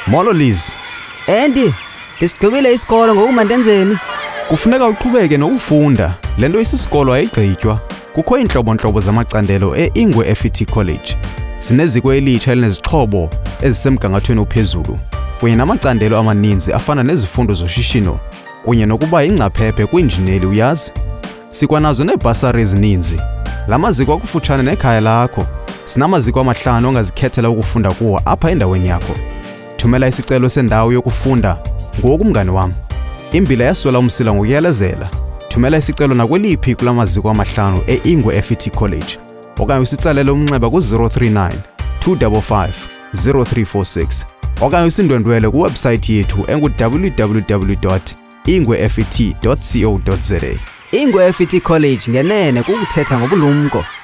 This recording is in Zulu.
Molo Liz. Andy, ndisigqibile isikolo ngoku mandenzeni? Kufuneka uqhubeke nokufunda. Lento isisikolo ayigqitywa. Kukho inhlobo zamacandelo eIngwe FET College. Sineziko elitsha elinezixhobo ezisemgangathweni ophezulu. Kunye namacandelo amaninzi afana nezifundo zoshishino kunye nokuba ingcaphephe kwinjineli uyazi. Sikwanazo neebhasari ezininzi. Lamaziko akufutshane nekhaya lakho. Sinamaziko amahlanu ongazikhethela ukufunda kuwo apha endaweni yakho. Thumela isicelo sendawo yokufunda ngoku mngani wami. Imbila yaswela umsila ngokuyelezela. Thumela isicelo nakweliphi kulamaziko amahlanu eIngwe FET College. Okanye usitsalele umnxeba ku-039 255 0346. Okanye usindwendwele kuwebsite yethu engu-www.ingwefet.co.za. Ingwe FET College ngenene kukuthetha ngobulumko.